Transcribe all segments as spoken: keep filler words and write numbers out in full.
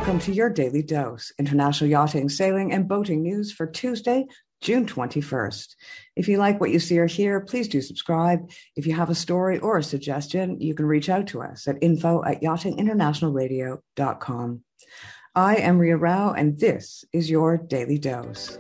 welcome to your Daily Dose, international yachting, sailing, and boating news for Tuesday, June twenty-first. If you like what you see or hear, please do subscribe. If you have a story or a suggestion, you can reach out to us at info at yachting international radio dot com. I am Ria Rao, and this is your Daily Dose.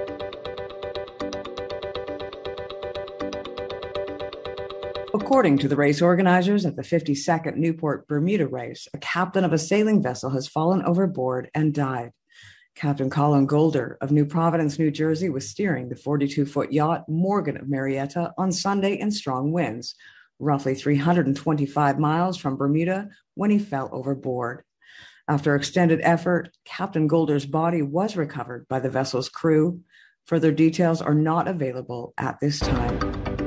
According to the race organizers at the fifty-second Newport Bermuda race, a captain of a sailing vessel has fallen overboard and died. Captain Colin Golder of New Providence, New Jersey, was steering the forty-two-foot yacht Morgan of Marietta on Sunday in strong winds, roughly three hundred twenty-five miles from Bermuda, when he fell overboard. After extended effort, Captain Golder's body was recovered by the vessel's crew. Further details are not available at this time.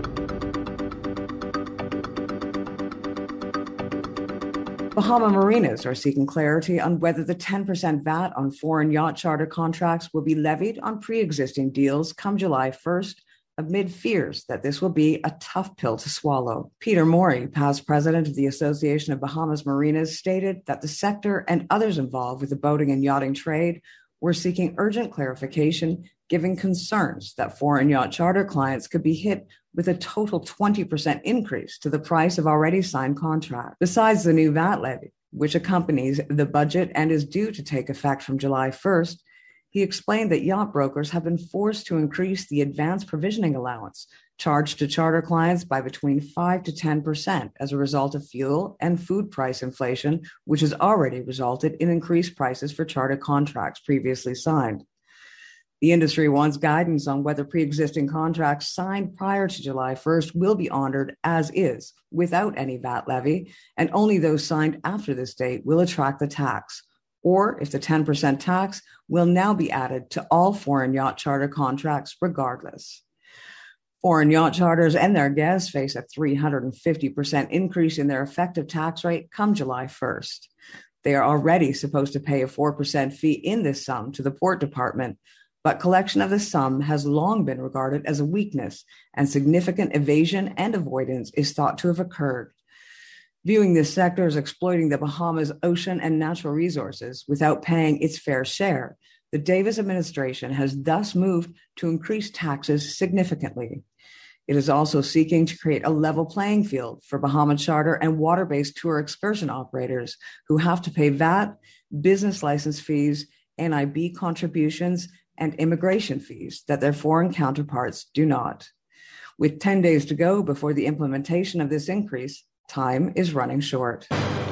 Bahama Marinas are seeking clarity on whether the ten percent V A T on foreign yacht charter contracts will be levied on pre-existing deals come July first, amid fears that this will be a tough pill to swallow. Peter Morey, past president of the Association of Bahamas Marinas, stated that the sector and others involved with the boating and yachting trade were seeking urgent clarification, giving concerns that foreign yacht charter clients could be hit with a total twenty percent increase to the price of already signed contracts. Besides the new V A T levy, which accompanies the budget and is due to take effect from July first, he explained that yacht brokers have been forced to increase the advance provisioning allowance charged to charter clients by between five to ten percent as a result of fuel and food price inflation, which has already resulted in increased prices for charter contracts previously signed. The industry wants guidance on whether pre-existing contracts signed prior to July first will be honored as is, without any V A T levy, and only those signed after this date will attract the tax, or if the ten percent tax will now be added to all foreign yacht charter contracts regardless. Foreign yacht charters and their guests face a three hundred fifty percent increase in their effective tax rate come July first. They are already supposed to pay a four percent fee in this sum to the Port Department, but collection of the sum has long been regarded as a weakness, and significant evasion and avoidance is thought to have occurred. Viewing this sector as exploiting the Bahamas' ocean and natural resources without paying its fair share, the Davis administration has thus moved to increase taxes significantly. It is also seeking to create a level playing field for Bahama charter and water-based tour excursion operators who have to pay V A T, business license fees, N I B contributions, and immigration fees that their foreign counterparts do not. With ten days to go before the implementation of this increase, time is running short.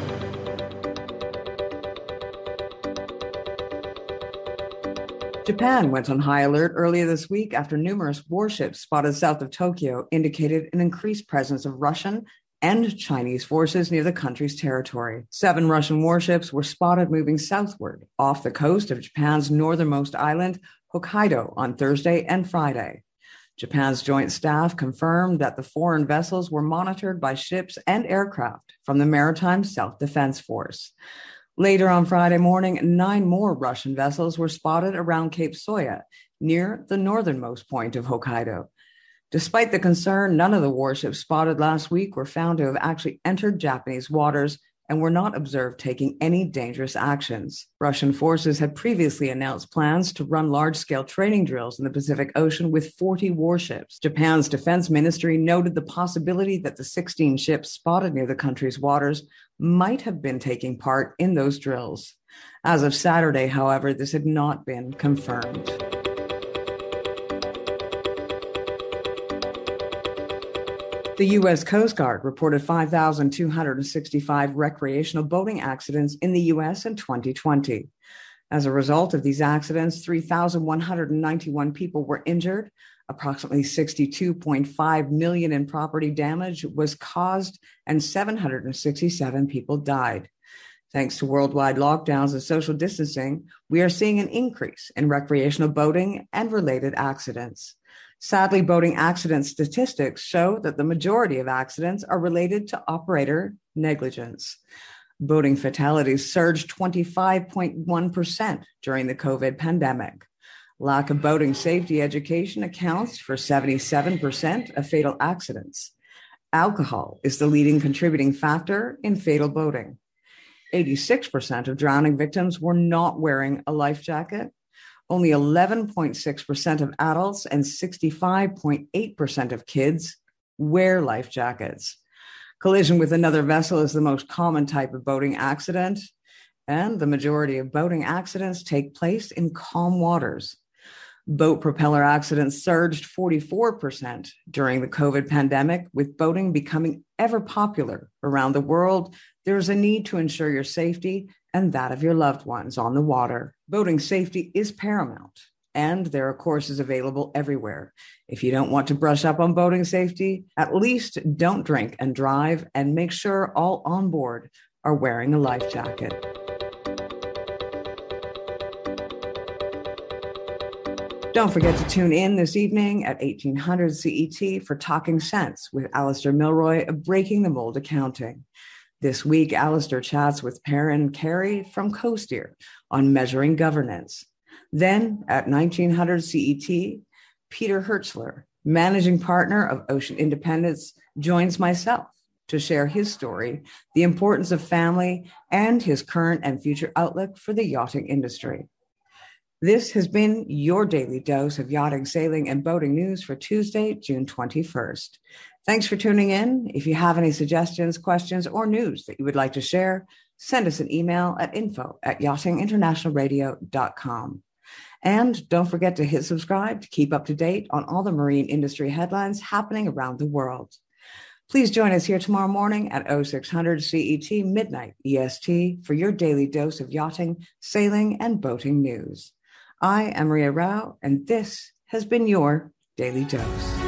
Japan went on high alert earlier this week after numerous warships spotted south of Tokyo indicated an increased presence of Russian and Chinese forces near the country's territory. Seven Russian warships were spotted moving southward off the coast of Japan's northernmost island, Hokkaido, on Thursday and Friday. Japan's joint staff confirmed that the foreign vessels were monitored by ships and aircraft from the Maritime Self-Defense Force. Later on Friday morning, nine more Russian vessels were spotted around Cape Soya, near the northernmost point of Hokkaido. Despite the concern, none of the warships spotted last week were found to have actually entered Japanese waters and were not observed taking any dangerous actions. Russian forces had previously announced plans to run large-scale training drills in the Pacific Ocean with forty warships. Japan's defense ministry noted the possibility that the sixteen ships spotted near the country's waters might have been taking part in those drills. As of Saturday, however, this had not been confirmed. The U S Coast Guard reported five thousand two hundred sixty-five recreational boating accidents in the U S in twenty twenty. As a result of these accidents, three thousand one hundred ninety-one people were injured. Approximately sixty-two point five million dollars in property damage was caused, and seven hundred sixty-seven people died. Thanks to worldwide lockdowns and social distancing, we are seeing an increase in recreational boating and related accidents. Sadly, boating accident statistics show that the majority of accidents are related to operator negligence. Boating fatalities surged twenty-five point one percent during the COVID pandemic. Lack of boating safety education accounts for seventy-seven percent of fatal accidents. Alcohol is the leading contributing factor in fatal boating. eighty-six percent of drowning victims were not wearing a life jacket. Only eleven point six percent of adults and sixty-five point eight percent of kids wear life jackets. Collision with another vessel is the most common type of boating accident, and the majority of boating accidents take place in calm waters. Boat propeller accidents surged forty-four percent during the COVID pandemic, with boating becoming ever popular around the world. There is a need to ensure your safety and that of your loved ones on the water. Boating safety is paramount, and there are courses available everywhere. If you don't want to brush up on boating safety, at least don't drink and drive, and make sure all on board are wearing a life jacket. Don't forget to tune in this evening at eighteen hundred C E T for Talking Sense with Alistair Milroy of Breaking the Mold Accounting. This week, Alistair chats with Perrin Carey from CoSteer on measuring governance. Then at nineteen hundred C E T, Peter Hertzler, managing partner of Ocean Independence, joins myself to share his story, the importance of family, and his current and future outlook for the yachting industry. This has been your daily dose of yachting, sailing, and boating news for Tuesday, June twenty-first. Thanks for tuning in. If you have any suggestions, questions, or news that you would like to share, send us an email at info at yachting international radio dot com. And don't forget to hit subscribe to keep up to date on all the marine industry headlines happening around the world. Please join us here tomorrow morning at oh six hundred C E T midnight E S T for your daily dose of yachting, sailing, and boating news. I am Maria Rao, and this has been your Daily Dose.